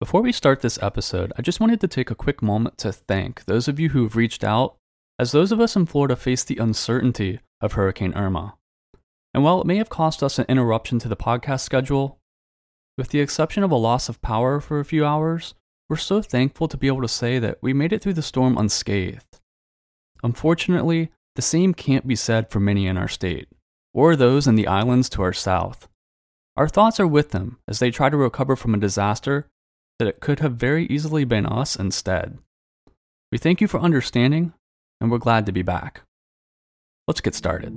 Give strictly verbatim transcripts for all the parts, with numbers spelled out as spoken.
Before we start this episode, I just wanted to take a quick moment to thank those of you who have reached out, as those of us in Florida face the uncertainty of Hurricane Irma. And while it may have cost us an interruption to the podcast schedule, with the exception of a loss of power for a few hours, we're so thankful to be able to say that we made it through the storm unscathed. Unfortunately, the same can't be said for many in our state, or those in the islands to our south. Our thoughts are with them as they try to recover from a disaster that it could have very easily been us instead. We thank you for understanding, and we're glad to be back. Let's get started.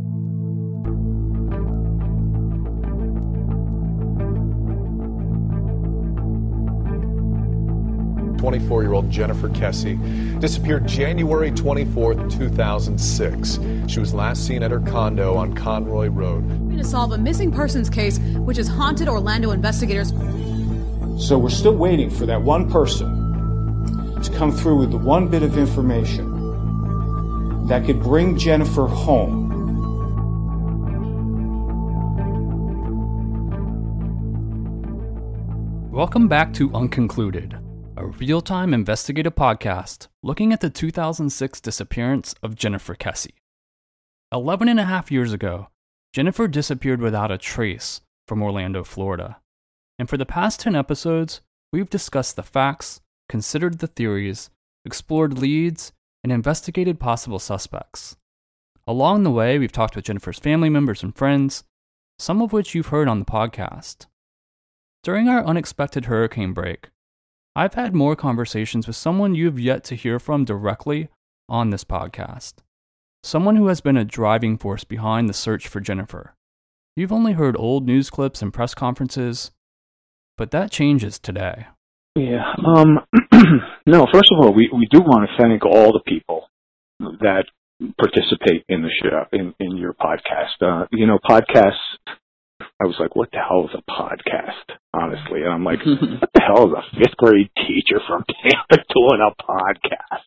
twenty-four-year-old Jennifer Kesse disappeared January twenty-fourth, two thousand six. She was last seen at her condo on Conroy Road. To solve a missing persons case, which has haunted Orlando investigators. So we're still waiting for that one person to come through with the one bit of information that could bring Jennifer home. Welcome back to Unconcluded, a real-time investigative podcast looking at the two thousand six disappearance of Jennifer Kesse. Eleven and a half years ago, Jennifer disappeared without a trace from Orlando, Florida. And for the past ten episodes, we've discussed the facts, considered the theories, explored leads, and investigated possible suspects. Along the way, we've talked with Jennifer's family members and friends, some of which you've heard on the podcast. During our unexpected hurricane break, I've had more conversations with someone you've yet to hear from directly on this podcast. Someone who has been a driving force behind the search for Jennifer. You've only heard old news clips and press conferences, but that changes today. Yeah. Um, no, first of all, we, we do want to thank all the people that participate in the show, in, in your podcast. Uh, you know, podcasts, I was like, what the hell is a podcast, honestly? And I'm like, what the hell is a fifth grade teacher from Tampa doing a podcast?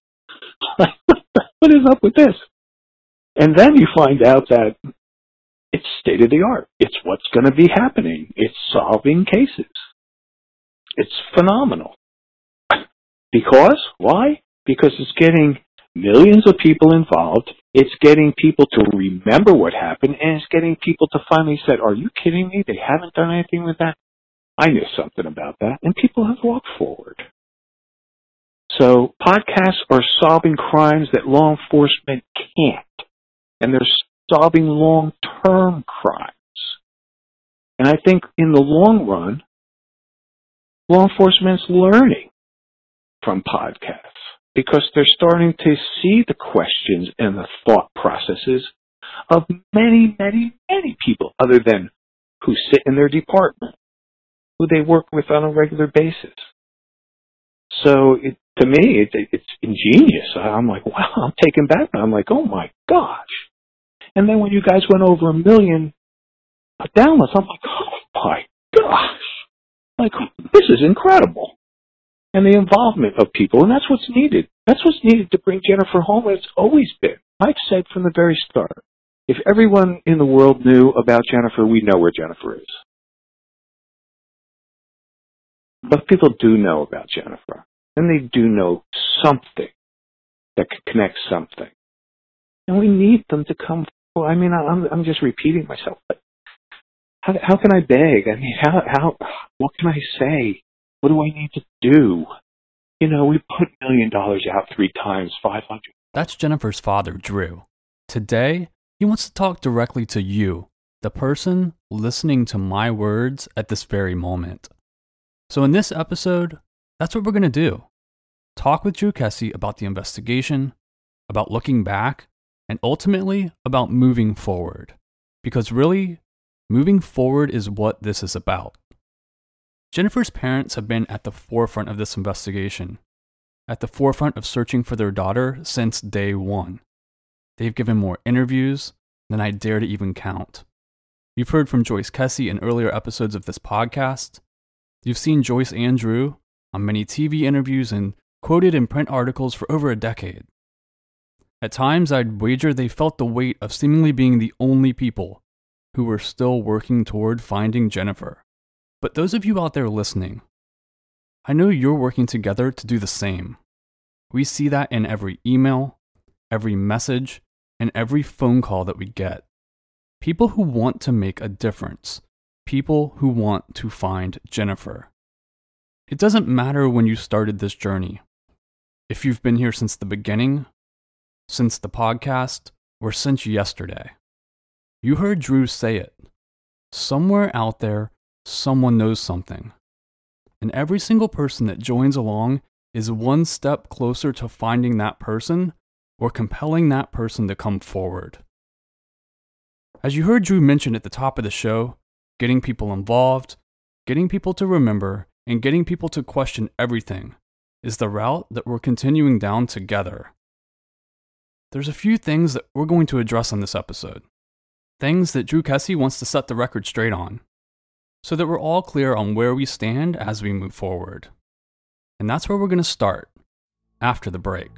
What is up with this? And then you find out that it's state of the art. It's what's going to be happening. It's solving cases. It's phenomenal. Because? Why? Because it's getting millions of people involved. It's getting people to remember what happened, and it's getting people to finally say, are you kidding me? They haven't done anything with that? I knew something about that. And people have walked forward. So podcasts are solving crimes that law enforcement can't. And they're solving long-term crimes. And I think in the long run, law enforcement's learning from podcasts because they're starting to see the questions and the thought processes of many, many, many people other than who sit in their department, who they work with on a regular basis. So it, to me, it, it's ingenious. I'm like, wow, I'm taken back. I'm like, oh my gosh. And then when you guys went over a million downloads, I'm like, oh my gosh. Like, this is incredible. And the involvement of people, and that's what's needed. That's what's needed to bring Jennifer home, and it's always been. I've said from the very start, if everyone in the world knew about Jennifer, we know where Jennifer is. But people do know about Jennifer, and they do know something that could connect something. And we need them to come. Well, I mean, I'm, I'm just repeating myself, but how, how can I beg? I mean, how, how, what can I say? What do I need to do? You know, we put a million dollars out three times, five hundred. That's Jennifer's father, Drew. Today, he wants to talk directly to you, the person listening to my words at this very moment. So in this episode, that's what we're going to do. Talk with Drew Kesse about the investigation, about looking back, and ultimately about moving forward. Because really, moving forward is what this is about. Jennifer's parents have been at the forefront of this investigation, at the forefront of searching for their daughter since day one. They've given more interviews than I dare to even count. You've heard from Joyce Kesse in earlier episodes of this podcast. You've seen Joyce and Drew on many T V interviews and quoted in print articles for over a decade. At times, I'd wager they felt the weight of seemingly being the only people who were still working toward finding Jennifer. But those of you out there listening, I know you're working together to do the same. We see that in every email, every message, and every phone call that we get. People who want to make a difference. People who want to find Jennifer. It doesn't matter when you started this journey. If you've been here since the beginning, since the podcast, or since yesterday. You heard Drew say it. Somewhere out there, someone knows something. And every single person that joins along is one step closer to finding that person or compelling that person to come forward. As you heard Drew mention at the top of the show, getting people involved, getting people to remember, and getting people to question everything is the route that we're continuing down together. There's a few things that we're going to address on this episode. Things that Drew Kesse wants to set the record straight on, so that we're all clear on where we stand as we move forward. And that's where we're going to start, after the break.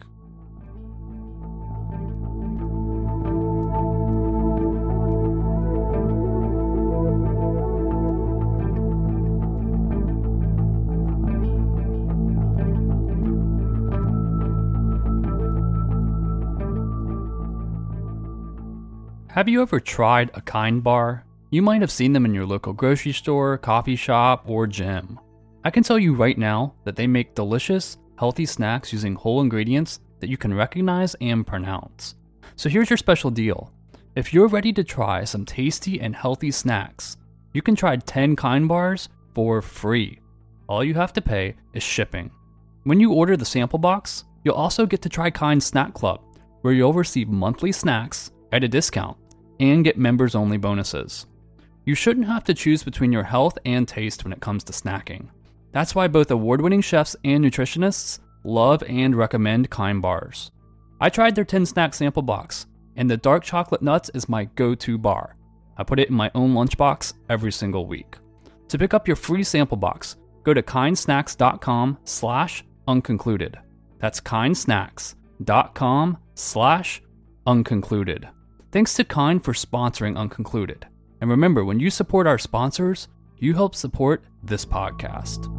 Have you ever tried a Kind bar? You might have seen them in your local grocery store, coffee shop, or gym. I can tell you right now that they make delicious, healthy snacks using whole ingredients that you can recognize and pronounce. So here's your special deal. If you're ready to try some tasty and healthy snacks, you can try ten Kind bars for free. All you have to pay is shipping. When you order the sample box, you'll also get to try Kind Snack Club, where you'll receive monthly snacks at a discount and get members-only bonuses. You shouldn't have to choose between your health and taste when it comes to snacking. That's why both award-winning chefs and nutritionists love and recommend Kind bars. I tried their ten snack sample box, and the dark chocolate nuts is my go-to bar. I put it in my own lunchbox every single week. To pick up your free sample box, go to kindsnacks.com slash unconcluded. That's kindsnacks.com slash unconcluded. Thanks to Kind for sponsoring Unconcluded. And remember, when you support our sponsors, you help support this podcast.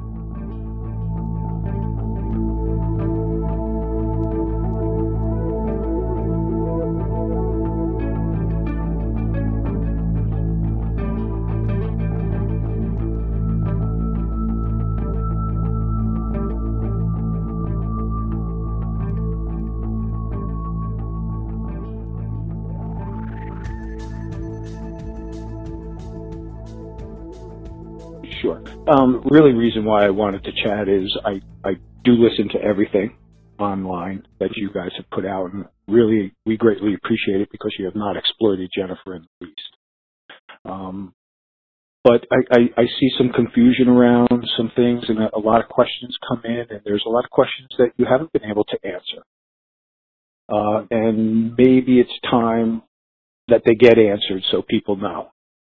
Sure. Um, really, reason why I wanted to chat is I, I do listen to everything online that you guys have put out, and really, we greatly appreciate it because you have not exploited Jennifer in the least. Um, but I, I, I see some confusion around some things, and a, a lot of questions come in, and there's a lot of questions that you haven't been able to answer. Uh, and maybe it's time that they get answered so people know.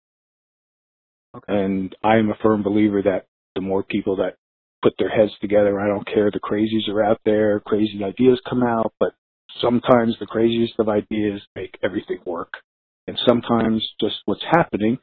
And I'm a firm believer that the more people that put their heads together, I don't care, the crazies are out there, crazy ideas come out, but sometimes the craziest of ideas make everything work. And sometimes just what's happening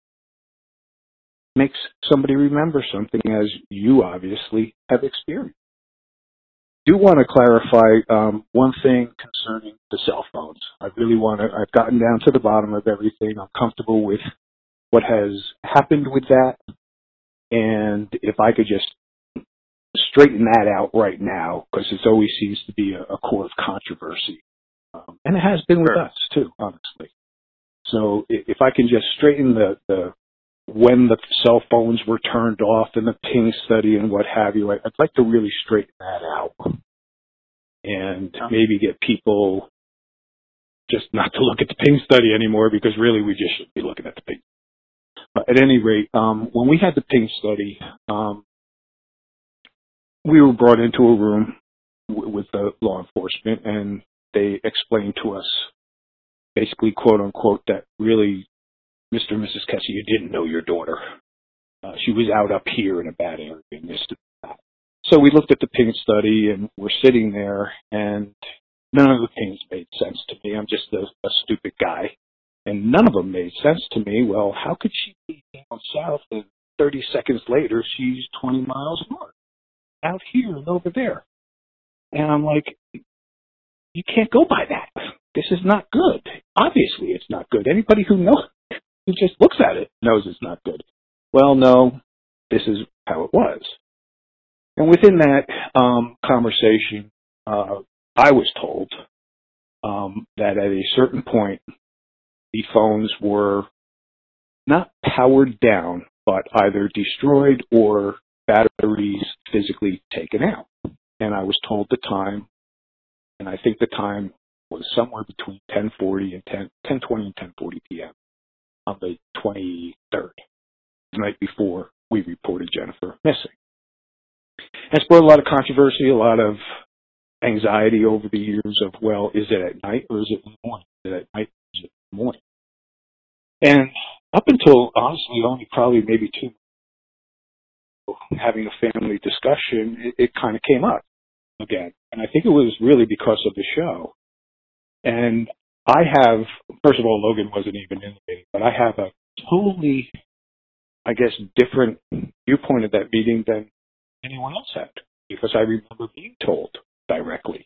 makes somebody remember something, as you obviously have experienced. I do want to clarify um, one thing concerning the cell phones. I really want to, I've gotten down to the bottom of everything. I'm comfortable with what has happened with that, and if I could just straighten that out right now, because it always seems to be a, a core of controversy, um, and it has been with us too, honestly. So if I can just straighten the, the when the cell phones were turned off in the Ping study and what have you, I'd like to really straighten that out, and maybe get people just not to look at the Ping study anymore, because really we just should be looking at the Ping. At any rate, um, when we had the Ping study, um, we were brought into a room w- with the law enforcement, and they explained to us, basically, quote unquote, that really, Mister and Missus Kesse, you didn't know your daughter. Uh, she was out up here in a bad area and this and that. So we looked at the Ping study, and we're sitting there, and none of the things made sense to me. I'm just a, a stupid guy. And none of them made sense to me. Well, how could she be down south and thirty seconds later she's twenty miles north? out here and over there. And I'm like, you can't go by that. This is not good. Obviously, it's not good. Anybody who knows, who just looks at it, knows it's not good. Well, no, this is how it was. And within that um, conversation, uh, I was told um, that at a certain point, the phones were not powered down, but either destroyed or batteries physically taken out. And I was told the time, and I think the time was somewhere between ten forty and ten twenty and ten forty p.m. on the twenty-third, the night before we reported Jennifer missing. And it's brought a lot of controversy, a lot of anxiety over the years of, well, is it at night or is it in the morning? Is it at night or is it in the morning? And up until, honestly, only probably maybe two months, having a family discussion, it, it kind of came up again. And I think it was really because of the show. And I have, first of all, Logan wasn't even in the meeting, but I have a totally, I guess, different viewpoint of that meeting than anyone else had, because I remember being told directly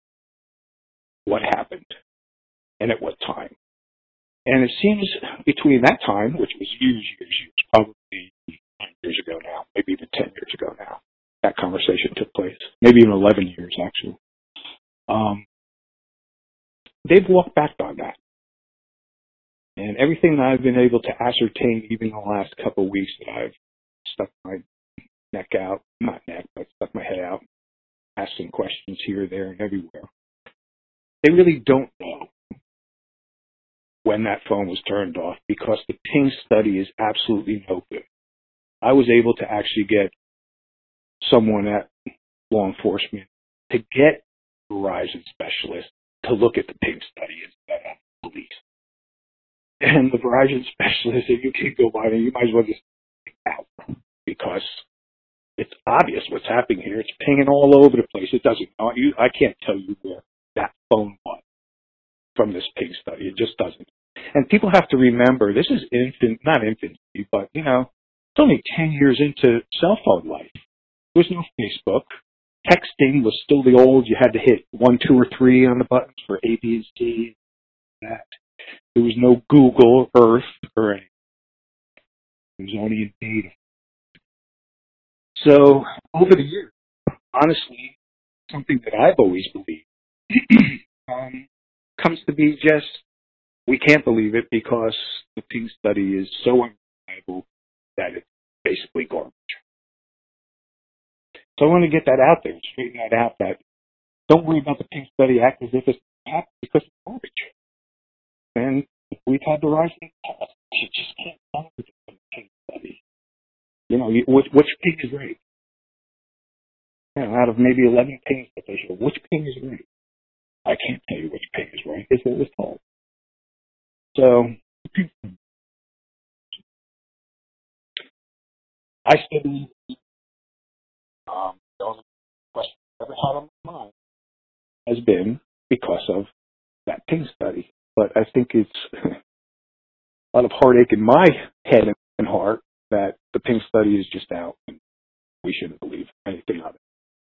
what happened and at what time. And it seems between that time, which was years, years, years, probably nine years ago now, maybe even ten years ago now, that conversation took place, maybe even eleven years, actually. Um, they've walked back on that. And everything that I've been able to ascertain, even in the last couple of weeks that I've stuck my neck out, not neck, but stuck my head out, asked some questions here, there, and everywhere, they really don't know when that phone was turned off, because the ping study is absolutely no good. I was able to actually get someone at law enforcement to get Verizon specialists to look at the ping study instead of the police. And the Verizon specialist, if you can't go by there, you might as well just take it out, because it's obvious what's happening here. It's pinging all over the place. It doesn't. I can't tell you where that phone was from this ping study. It just doesn't. And people have to remember, this is infant, not infancy, but, you know, it's only ten years into cell phone life. There was no Facebook. Texting was still the old, you had to hit one, two, or three on the buttons for A, B, and C. That. There was no Google, Earth, or anything. It was only in data. So, over the years, honestly, something that I've always believed um, comes to be just, we can't believe it because the ping study is so unreliable that it's basically garbage. So I want to get that out there, straighten that out, that don't worry about the ping study, act as if it's happening because it's garbage. And we've had the rise in the past. You just can't find the ping study. You know, which, which ping is right? You know, out of maybe eleven pings that they show, which ping is right? I can't tell you which ping is right, because it was told. So, I still believe um, the only question I've ever had on my mind has been because of that ping study. But I think it's a lot of heartache in my head and heart that the ping study is just out and we shouldn't believe anything of it.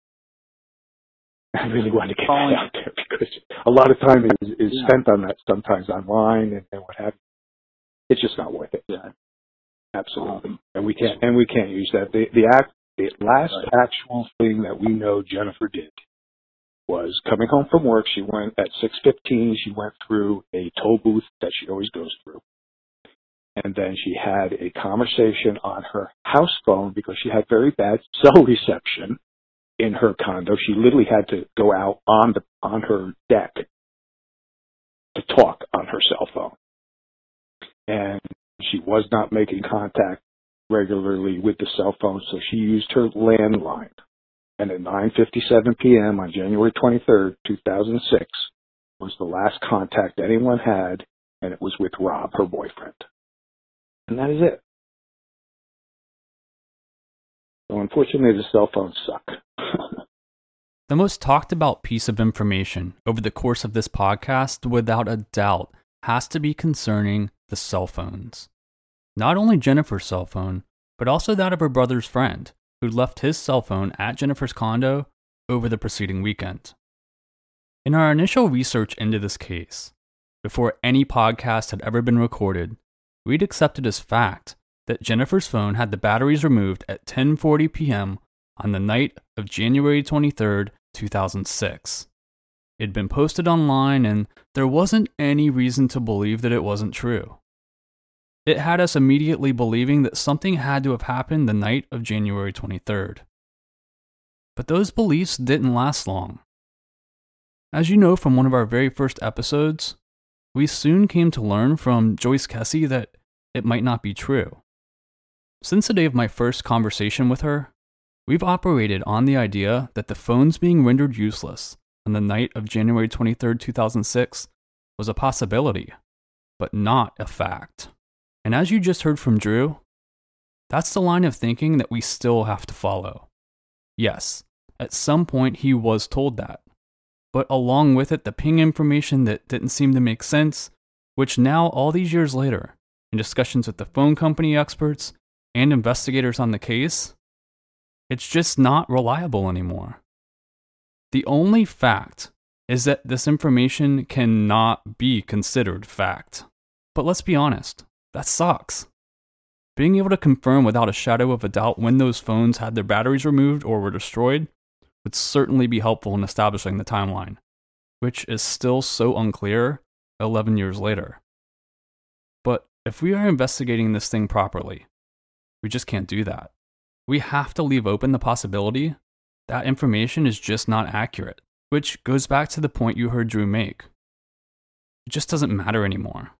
I really want to get that out there because a lot of time is, is yeah. spent on that sometimes online and, and what have you. It's just not worth it. Yeah. Absolutely. Um, and we can't and we can't use that. The the act the last right. actual thing that we know Jennifer did was coming home from work. She went at six fifteen, she went through a toll booth that she always goes through. And then she had a conversation on her house phone because she had very bad cell reception in her condo. She literally had to go out on the on her deck to talk on her cell phone. And she was not making contact regularly with the cell phone, so she used her landline. And at nine fifty-seven p.m. on January twenty-third, two thousand six, was the last contact anyone had, and it was with Rob, her boyfriend. And that is it. So unfortunately, the cell phones suck. The most talked about piece of information over the course of this podcast, without a doubt, has to be concerning the cell phones. Not only Jennifer's cell phone, but also that of her brother's friend, who'd left his cell phone at Jennifer's condo over the preceding weekend. In our initial research into this case, before any podcast had ever been recorded, we'd accepted as fact that Jennifer's phone had the batteries removed at ten forty p.m. on the night of January twenty-third, two thousand six. It'd been posted online, and there wasn't any reason to believe that it wasn't true. It had us immediately believing that something had to have happened the night of January twenty-third. But those beliefs didn't last long. As you know from one of our very first episodes, we soon came to learn from Joyce Kesse that it might not be true. Since the day of my first conversation with her, we've operated on the idea that the phones being rendered useless on the night of January twenty-third, two thousand six was a possibility, but not a fact. And as you just heard from Drew, that's the line of thinking that we still have to follow. Yes, at some point he was told that, but along with it the ping information that didn't seem to make sense, which now all these years later, in discussions with the phone company experts and investigators on the case, it's just not reliable anymore. The only fact is that this information cannot be considered fact. But let's be honest, that sucks. Being able to confirm without a shadow of a doubt when those phones had their batteries removed or were destroyed would certainly be helpful in establishing the timeline, which is still so unclear eleven years later. But if we are investigating this thing properly, we just can't do that. We have to leave open the possibility that information is just not accurate, which goes back to the point you heard Drew make. It just doesn't matter anymore.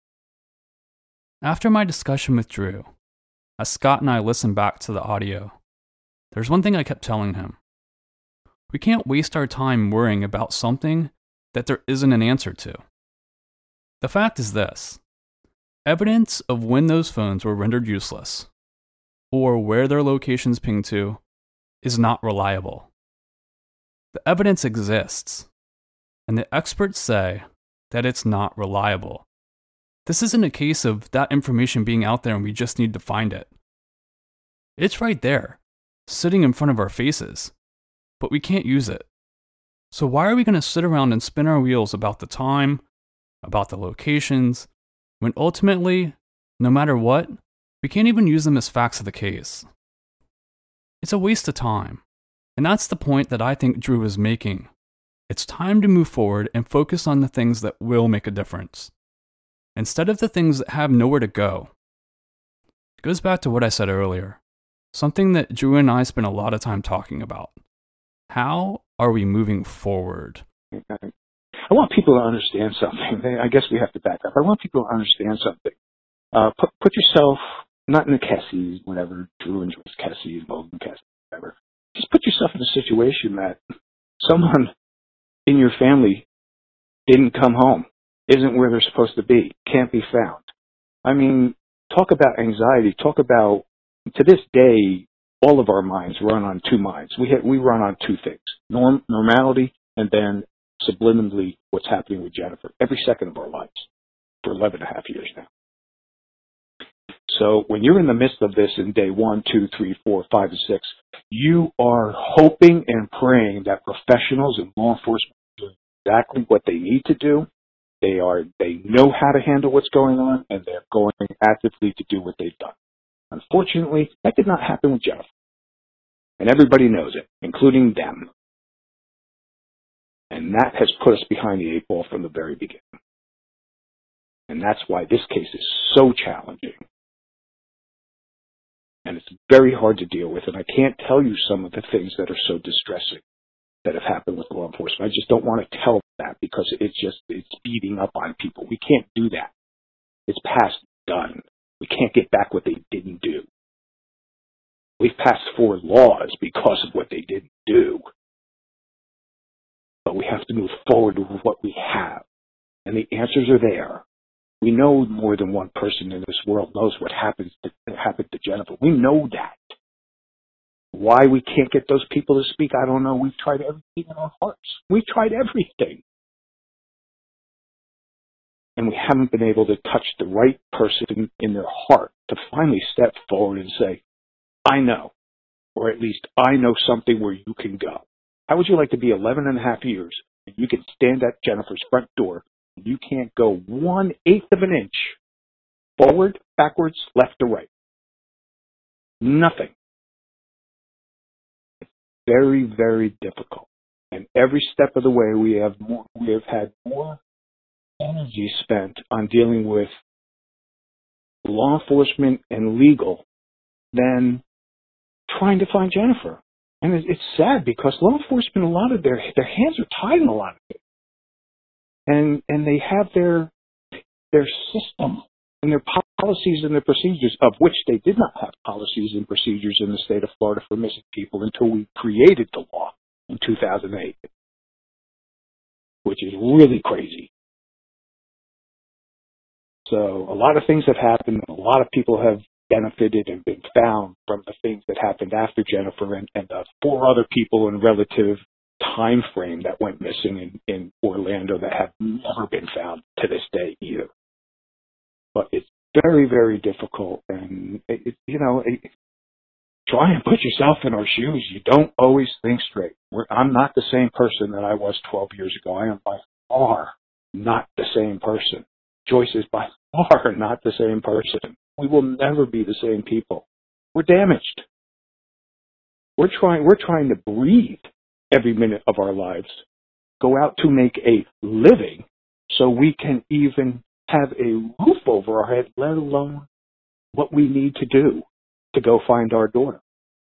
After my discussion with Drew, as Scott and I listened back to the audio, there's one thing I kept telling him. We can't waste our time worrying about something that there isn't an answer to. The fact is this: evidence of when those phones were rendered useless, or where their locations pinged to, is not reliable. The evidence exists, and the experts say that it's not reliable. This isn't a case of that information being out there and we just need to find it. It's right there, sitting in front of our faces, but we can't use it. So why are we going to sit around and spin our wheels about the time, about the locations, when ultimately, no matter what, we can't even use them as facts of the case? It's a waste of time, and that's the point that I think Drew is making. It's time to move forward and focus on the things that will make a difference, instead of the things that have nowhere to go. It goes back to what I said earlier, something that Drew and I spent a lot of time talking about. How are we moving forward? I want people to understand something. I guess we have to back up. I want people to understand something. Uh, put, put yourself, not in the Kesses, whatever, Drew and Joyce Kesse, Logan Kesse, whatever. Just put yourself in a situation that someone in your family didn't come home, isn't where they're supposed to be, can't be found. I mean, talk about anxiety. Talk about, to this day, all of our minds run on two minds. We ha- we run on two things, norm, normality, and then subliminally what's happening with Jennifer every second of our lives for eleven and a half years now. So when you're in the midst of this in day one, two, three, four, five, and six, you are hoping and praying that professionals in law enforcement are doing exactly what they need to do. They are, they know how to handle what's going on, and they're going actively to do what they've done. Unfortunately, that did not happen with Jennifer. And everybody knows it, including them. And that has put us behind the eight ball from the very beginning. And that's why this case is so challenging. And it's very hard to deal with. And I can't tell you some of the things that are so distressing that have happened with law enforcement. I just don't want to tell that because it's just, it's beating up on people. We can't do that. It's past done. We can't get back what they didn't do. We've passed four laws because of what they didn't do. But we have to move forward with what we have. And the answers are there. We know more than one person in this world knows what happens to, happened to Jennifer. We know that. Why we can't get those people to speak, I don't know. We've tried everything in our hearts. We've tried everything. And we haven't been able to touch the right person in their heart to finally step forward and say, I know. or at least I know something where you can go. How would you like to be eleven and a half years and you can stand at Jennifer's front door and you can't go one eighth of an inch forward, backwards, left, or right? Nothing. It's very, very difficult. And every step of the way, we have more, we have had more energy spent on dealing with law enforcement and legal than trying to find Jennifer. And it's sad because law enforcement, a lot of their their hands are tied in a lot of it, and and they have their their system and their policies and their procedures, of which they did not have policies and procedures in the state of Florida for missing people until we created the law in two thousand eight, which is really crazy. So a lot of things have happened. A lot of people have benefited and been found from the things that happened after Jennifer and, and the four other people in relative time frame that went missing in, in Orlando that have never been found to this day either. But it's very, very difficult. And, it, it, you know, it, try and put yourself in our shoes. You don't always think straight. We're, I'm not the same person that I was twelve years ago. I am by far not the same person. Joyce is by far not the same person. We will never be the same people. We're damaged. We're trying, we're trying to breathe every minute of our lives, go out to make a living so we can even have a roof over our head, let alone what we need to do to go find our daughter.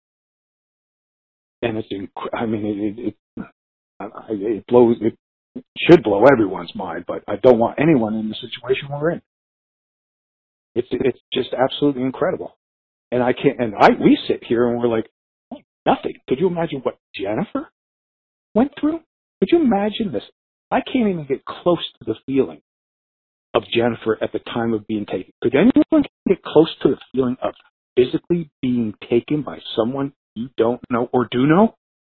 And it's, inc- I mean, it, it, it, it blows, it should blow everyone's mind, but I don't want anyone in the situation we're in. It's it's just absolutely incredible, and I can't. And I we sit here and we're like, oh, nothing. Could you imagine what Jennifer went through? Could you imagine this? I can't even get close to the feeling of Jennifer at the time of being taken. Could anyone get close to the feeling of physically being taken by someone you don't know or do know?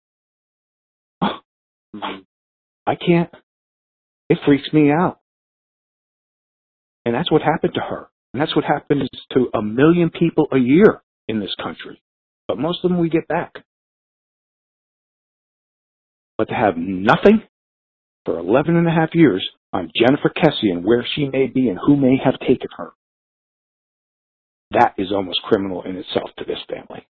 I can't. It freaks me out, and that's what happened to her. And that's what happens to a million people a year in this country. But most of them we get back. But to have nothing for eleven and a half years on Jennifer Kesse and where she may be and who may have taken her, that is almost criminal in itself to this family.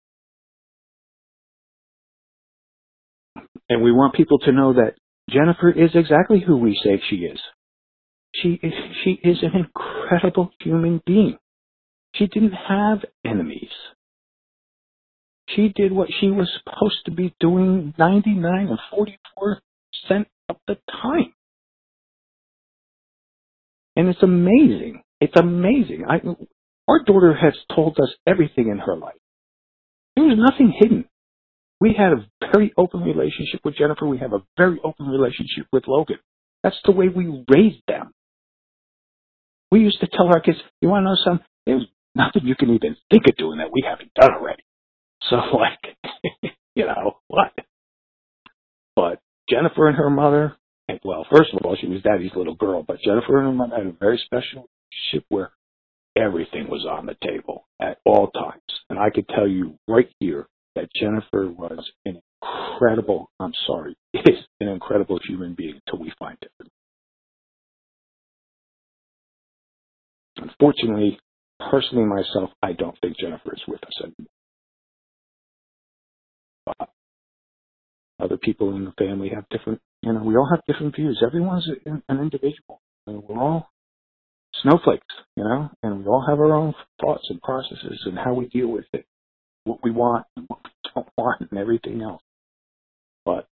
And we want people to know that Jennifer is exactly who we say she is. She is, she is an incredible human being. She didn't have enemies. She did what she was supposed to be doing ninety-nine and forty-four percent of the time. And it's amazing. It's amazing. I, our daughter has told us everything in her life. There was nothing hidden. We had a very open relationship with Jennifer. We have a very open relationship with Logan. That's the way we raised them. We used to tell our kids, you want to know something? There's nothing you can even think of doing that we haven't done already. So, like, you know, what? But Jennifer and her mother, and well, first of all, she was Daddy's little girl, but Jennifer and her mother had a very special relationship where everything was on the table at all times. And I could tell you right here that Jennifer was an incredible, I'm sorry, is an incredible human being until we find it. Unfortunately, personally myself, I don't think Jennifer is with us anymore. But other people in the family have different, you know, we all have different views. Everyone's an individual. And we're all snowflakes, you know, and we all have our own thoughts and processes and how we deal with it, what we want and what we don't want and everything else. But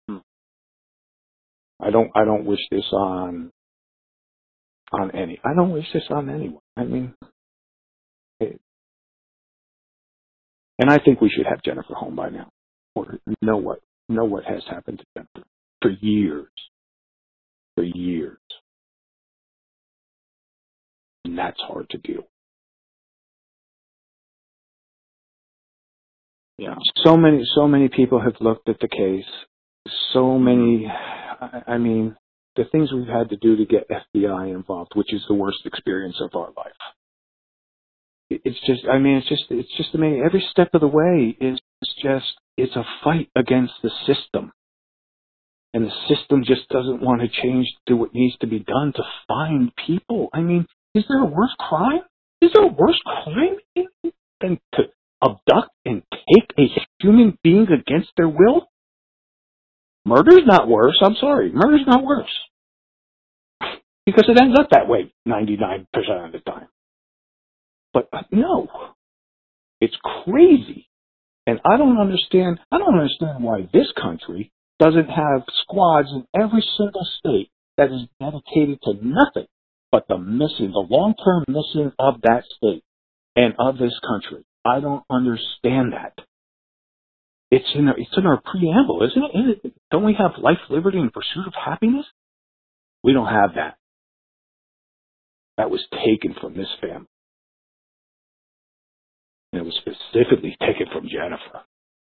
I don't, I don't wish this on on any. I don't wish this on anyone. I mean, it, and I think we should have Jennifer home by now, or know what know what has happened to Jennifer for years, for years, and that's hard to do. Yeah, so many, so many people have looked at the case. So many. I, I mean. The things we've had to do to get F B I involved, which is the worst experience of our life. it's just, I mean, it's just, it's just amazing. Every step of the way is just, it's a fight against the system. And the system just doesn't want to change, do what needs to be done to find people. I mean, is there a worse crime? Is there a worse crime than to abduct and take a human being against their will? Murder's not worse. I'm sorry. Murder's not worse. Because it ends up that way ninety-nine percent of the time. But no. It's crazy. And I don't understand, I don't understand why this country doesn't have squads in every single state that is dedicated to nothing but the missing, the long-term missing of that state and of this country. I don't understand that. It's in our, it's in our preamble, isn't it? Isn't it? Don't we have life, liberty, and pursuit of happiness? We don't have that. That was taken from this family. And it was specifically taken from Jennifer.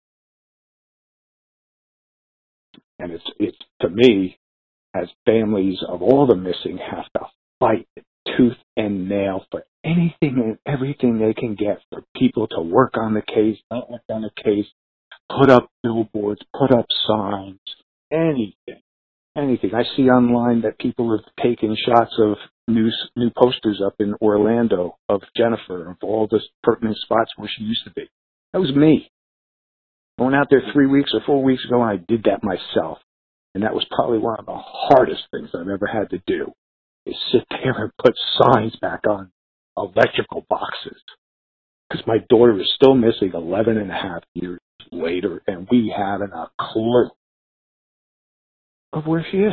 And it's, it's to me, as families of all the missing have to fight tooth and nail for anything and everything they can get for people to work on the case, not work on the case, put up billboards, put up signs, anything, anything. I see online that people have taken shots of new, new posters up in Orlando of Jennifer, of all the pertinent spots where she used to be. That was me. I went out there three weeks or four weeks ago, and I did that myself. And that was probably one of the hardest things I've ever had to do, is sit there and put signs back on electrical boxes. Because my daughter is still missing eleven and a half years later, and we haven't a clue of where she is.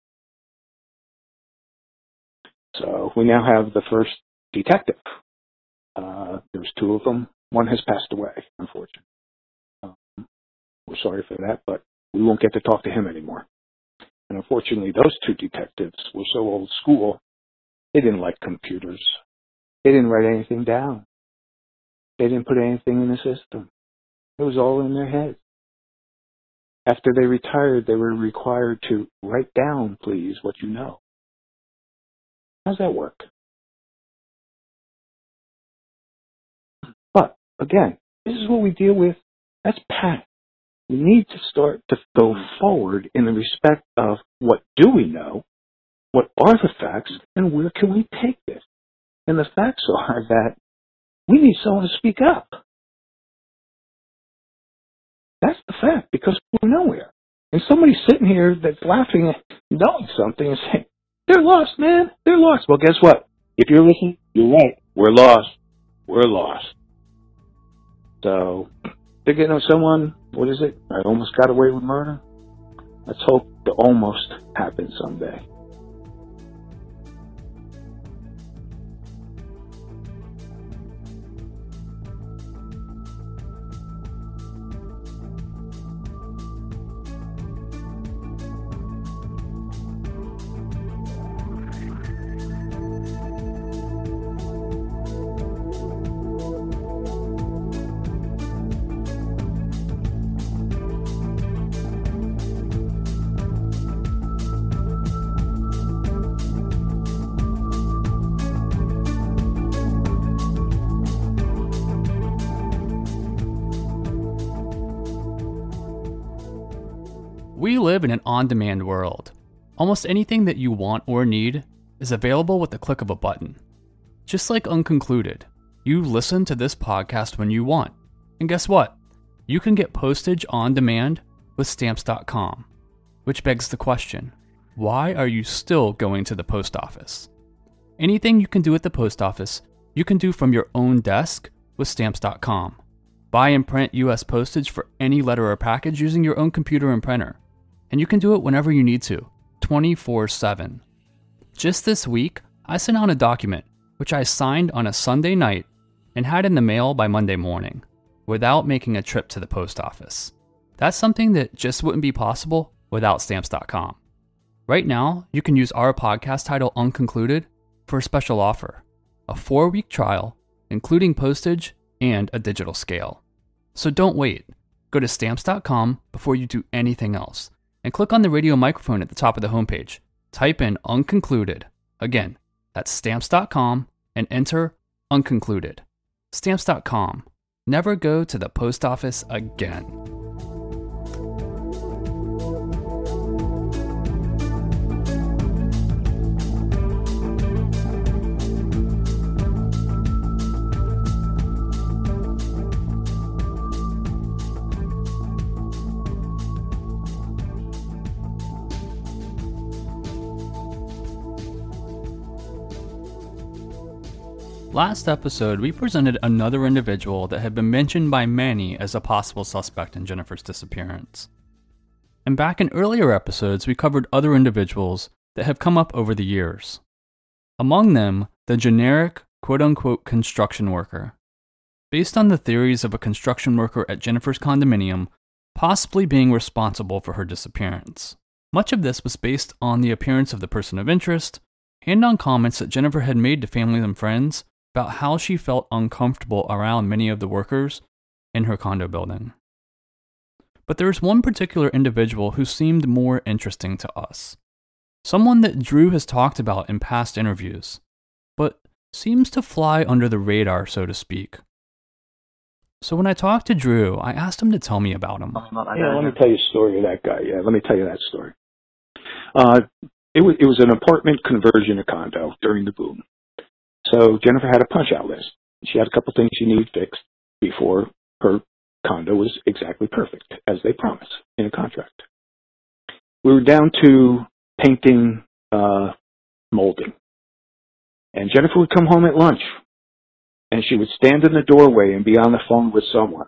So we now have the first detective. Uh, there's two of them. One has passed away, unfortunately. We're sorry for that, but we won't get to talk to him anymore. And unfortunately, those two detectives were so old school, they didn't like computers. They didn't write anything down. They didn't put anything in the system. It was all in their heads. After they retired, they were required to write down, please, what you know. How's that work? But, again, this is what we deal with. That's past. We need to start to go forward in the respect of what do we know, what are the facts, and where can we take this? And the facts are that we need someone to speak up. That's the fact, because we're nowhere. And somebody's sitting here that's laughing at knowing something and saying, they're lost, man. They're lost. Well, guess what? If you're listening, you're right. We're lost. We're lost. So they're getting someone, what is it? I almost got away with murder. Let's hope the almost happens someday. We live in an on-demand world. Almost anything that you want or need is available with the click of a button. Just like Unconcluded, you listen to this podcast when you want. And guess what? You can get postage on demand with stamps dot com. Which begs the question, why are you still going to the post office? Anything you can do at the post office, you can do from your own desk with stamps dot com. Buy and print U S postage for any letter or package using your own computer and printer. And you can do it whenever you need to, twenty-four seven. Just this week, I sent out a document, which I signed on a Sunday night and had in the mail by Monday morning, without making a trip to the post office. That's something that just wouldn't be possible without stamps dot com. Right now, you can use our podcast title Unconcluded for a special offer, a four-week trial, including postage and a digital scale. So don't wait. Go to stamps dot com before you do anything else, and click on the radio microphone at the top of the homepage. Type in Unconcluded. Again, that's stamps dot com and enter Unconcluded. Stamps dot com. Never go to the post office again. Last episode, we presented another individual that had been mentioned by many as a possible suspect in Jennifer's disappearance. And back in earlier episodes, we covered other individuals that have come up over the years. Among them, the generic, quote-unquote, construction worker. Based on the theories of a construction worker at Jennifer's condominium possibly being responsible for her disappearance. Much of this was based on the appearance of the person of interest and on comments that Jennifer had made to family and friends about how she felt uncomfortable around many of the workers in her condo building. But there is one particular individual who seemed more interesting to us. Someone that Drew has talked about in past interviews, but seems to fly under the radar, so to speak. So when I talked to Drew, I asked him to tell me about him. Yeah, let me tell you a story of that guy. Yeah, let me tell you that story. Uh, it was it was an apartment conversion to condo during the boom. So Jennifer had a punch-out list. She had a couple things she needed fixed before her condo was exactly perfect, as they promised in a contract. We were down to painting, uh, molding. And Jennifer would come home at lunch, and she would stand in the doorway and be on the phone with someone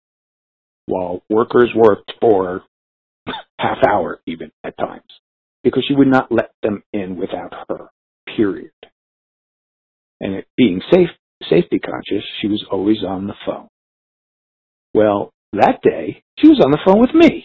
while workers worked for half hour even at times, because she would not let them in without her, period. And it, being safe, safety conscious, she was always on the phone. Well, that day, she was on the phone with me.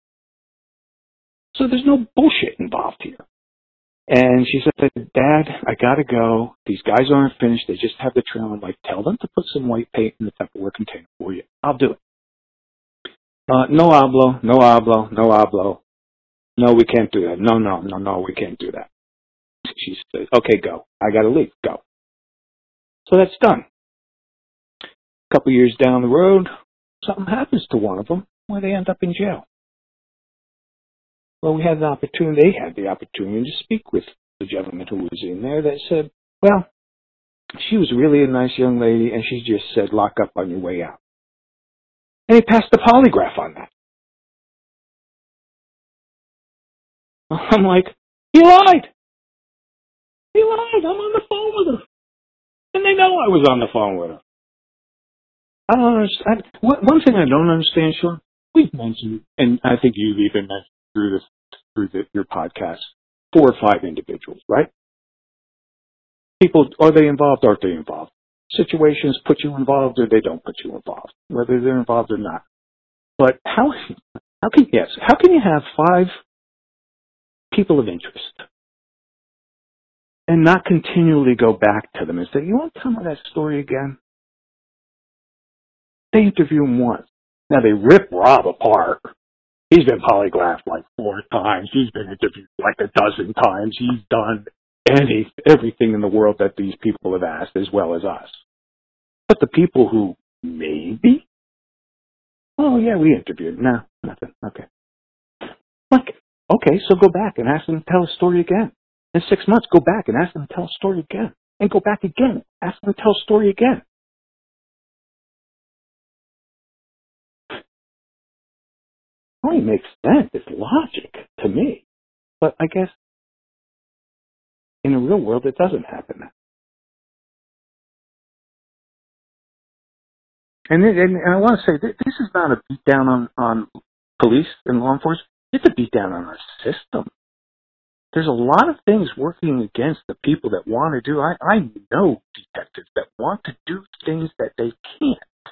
So there's no bullshit involved here. And she said, Dad, I gotta go. These guys aren't finished. They just have the trail. I'm like, tell them to put some white paint in the Tupperware container for you. I'll do it. Uh, no hablo, no hablo, no hablo. No, we can't do that. No, no, no, no, we can't do that. She said, okay, go. I gotta leave. Go. So that's done. A couple years down the road, something happens to one of them where they end up in jail. Well, we had the opportunity, they had the opportunity to speak with the gentleman who was in there that said, well, she was really a nice young lady and she just said, lock up on your way out. And he passed the polygraph on that. I'm like, he lied. He lied. I'm on the phone with her. And they know I was on the phone with her. I don't understand. One thing I don't understand, Sean, we've mentioned, and I think you've even mentioned through this, through the, your podcast, four or five individuals, right? People, are they involved? Aren't they involved? Situations put you involved or they don't put you involved, whether they're involved or not. But how, how can, yes, how can you have five people of interest and not continually go back to them and say, you want to tell me that story again? They interview him once. Now, they rip Rob apart. He's been polygraphed like four times. He's been interviewed like a dozen times. He's done any everything in the world that these people have asked, as well as us. But the people who maybe, oh, yeah, we interviewed. No, nothing. Okay. Like, okay, so go back and ask them to tell a story again. In six months, go back and ask them to tell a story again. And go back again. Ask them to tell a story again. It only makes sense. It's logic to me. But I guess in the real world, it doesn't happen. And, it, and I want to say, this is not a beat down on, on police and law enforcement. It's a beat down on our system. There's a lot of things working against the people that want to do. I, I know detectives that want to do things that they can't,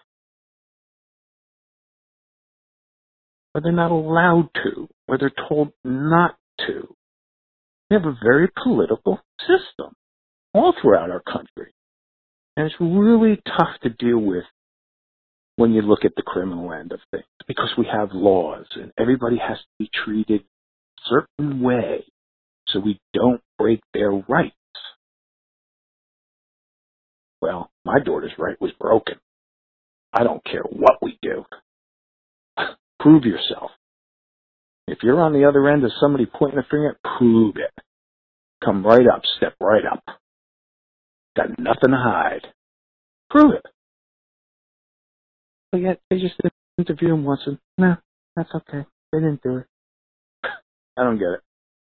or they're not allowed to, or they're told not to. We have a very political system all throughout our country. And it's really tough to deal with when you look at the criminal end of things, because we have laws and everybody has to be treated a certain way so we don't break their rights. Well, My daughter's right was broken. I don't care what we do. Prove yourself. If you're on the other end of somebody pointing a finger, prove it. Come right up, step right up. Got nothing to hide. Prove it. But yet, they just interview him once and, no, that's okay. They didn't do it. I don't get it.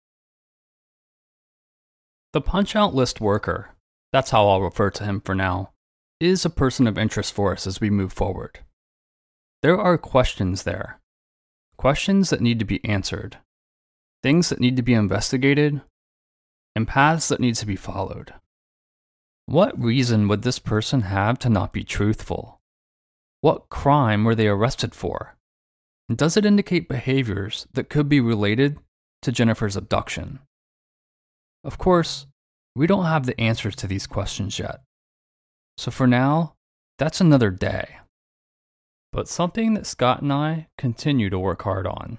The Punch-Out List worker, that's how I'll refer to him for now, is a person of interest for us as we move forward. There are questions there. Questions that need to be answered. Things that need to be investigated. And paths that need to be followed. What reason would this person have to not be truthful? What crime were they arrested for? And does it indicate behaviors that could be related to Jennifer's abduction? Of course, we don't have the answers to these questions yet. So for now, that's another day. But something that Scott and I continue to work hard on.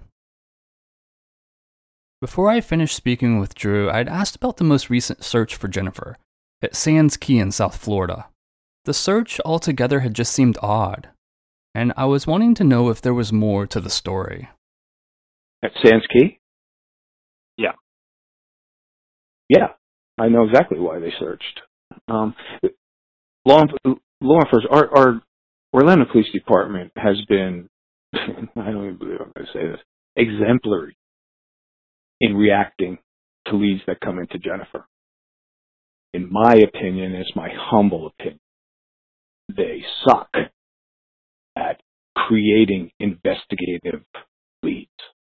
Before I finished speaking with Drew, I'd asked about the most recent search for Jennifer at Sands Key in South Florida. The search altogether had just seemed odd, and I was wanting to know if there was more to the story. At Sands Key? Yeah. Yeah, I know exactly why they searched. Um, law, law enforcement, our, our Orlando Police Department has been, I don't even believe I'm going to say this, exemplary in reacting to leads that come into Jennifer. In my opinion, it's my humble opinion, they suck at creating investigative leads.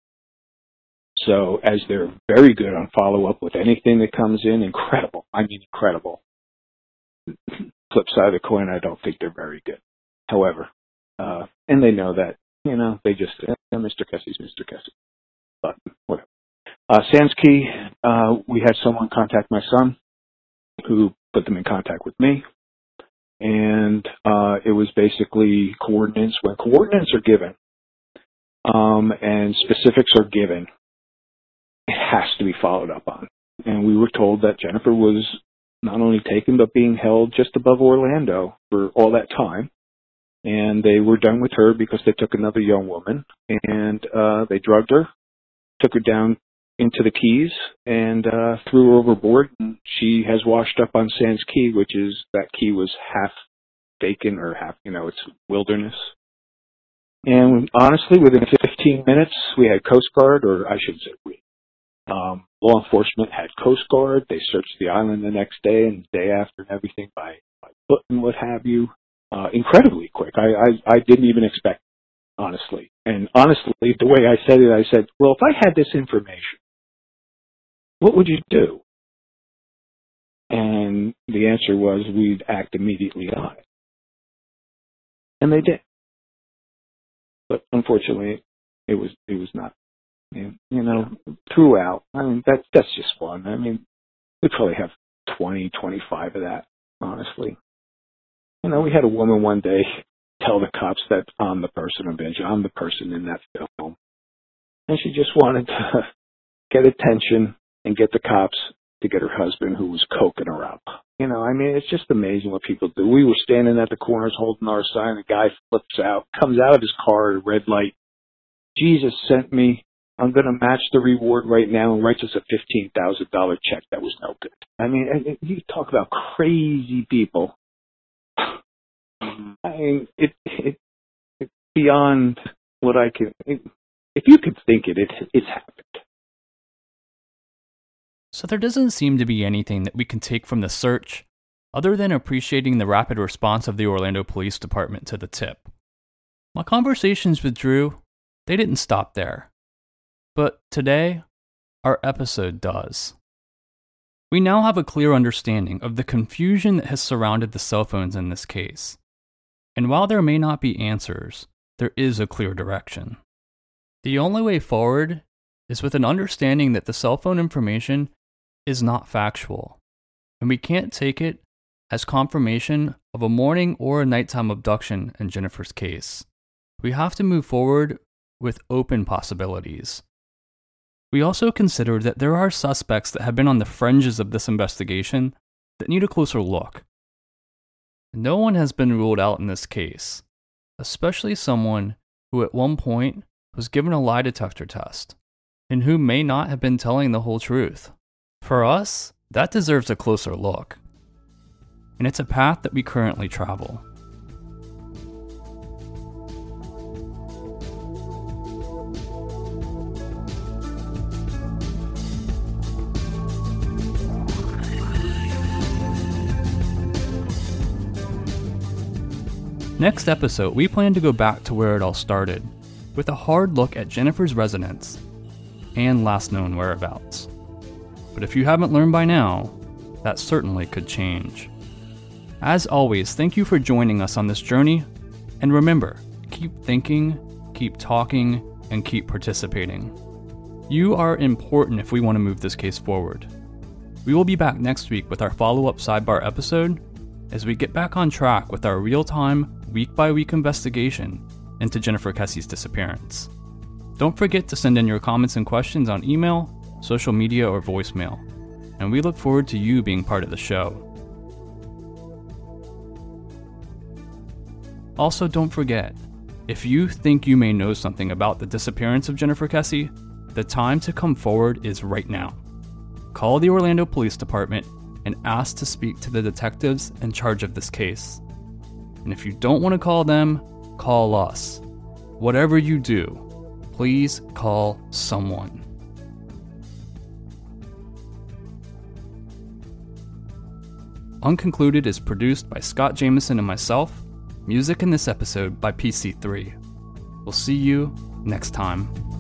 So as they're very good on follow-up with anything that comes in, incredible. I mean, incredible. Flip side of the coin, I don't think they're very good. However, uh, and they know that, you know, they just, eh, Mister Kesey's Mister Kesey. But whatever. Uh, Sands Key, uh, we had someone contact my son who put them in contact with me. And uh, it was basically coordinates. When coordinates are given um, and specifics are given, it has to be followed up on. And we were told that Jennifer was not only taken, but being held just above Orlando for all that time. And they were done with her because they took another young woman, and uh, they drugged her, took her down into the Keys, and uh, threw her overboard. And she has washed up on Sands Key, which is, that key was half vacant or half, you know, it's wilderness. And honestly, within fifteen minutes, we had Coast Guard, or I should say we, um, law enforcement had Coast Guard. They searched the island the next day and the day after and everything by, by foot and what have you. Uh, incredibly quick. I, I, I didn't even expect it, honestly. And honestly, the way I said it, I said, well, if I had this information, what would you do? And the answer was, we'd act immediately on it. And they did. But unfortunately, it was it was not, you know, throughout. I mean, that, that's just one. I mean, we probably have twenty, twenty-five of that, honestly. You know, we had a woman one day tell the cops that I'm the person of interest, I'm the person in that film. And she just wanted to get attention and get the cops to get her husband, who was coking her up. You know, I mean, it's just amazing what people do. We were standing at the corners holding our sign. A guy flips out, comes out of his car at a red light. Jesus sent me. I'm going to match the reward right now, and writes us a fifteen thousand dollars check that was no good. I mean, you talk about crazy people. I mean, it, it, it's beyond what I can. It, if you could think it, it, it's happened. So there doesn't seem to be anything that we can take from the search other than appreciating the rapid response of the Orlando Police Department to the tip. My conversations with Drew, they didn't stop there. But today, our episode does. We now have a clear understanding of the confusion that has surrounded the cell phones in this case. And while there may not be answers, there is a clear direction. The only way forward is with an understanding that the cell phone information is not factual, and we can't take it as confirmation of a morning or a nighttime abduction in Jennifer's case. We have to move forward with open possibilities. We also consider that there are suspects that have been on the fringes of this investigation that need a closer look. No one has been ruled out in this case, especially someone who at one point was given a lie detector test, and who may not have been telling the whole truth. For us, that deserves a closer look. And it's a path that we currently travel. Next episode, we plan to go back to where it all started, with a hard look at Jennifer's residence and last known whereabouts. But if you haven't learned by now, that certainly could change. As always, thank you for joining us on this journey, and remember, keep thinking, keep talking, and keep participating. You are important if we want to move this case forward. We will be back next week with our follow-up sidebar episode as we get back on track with our real-time, week-by-week investigation into Jennifer Kessie's disappearance. Don't forget to send in your comments and questions on email, social media, or voicemail, and we look forward to you being part of the show. Also, don't forget, if you think you may know something about the disappearance of Jennifer Kessie, the time to come forward is right now. Call the Orlando Police Department and ask to speak to the detectives in charge of this case. And if you don't want to call them, call us. Whatever you do, please call someone. Unconcluded is produced by Scott Jameson and myself. Music in this episode by P C three. We'll see you next time.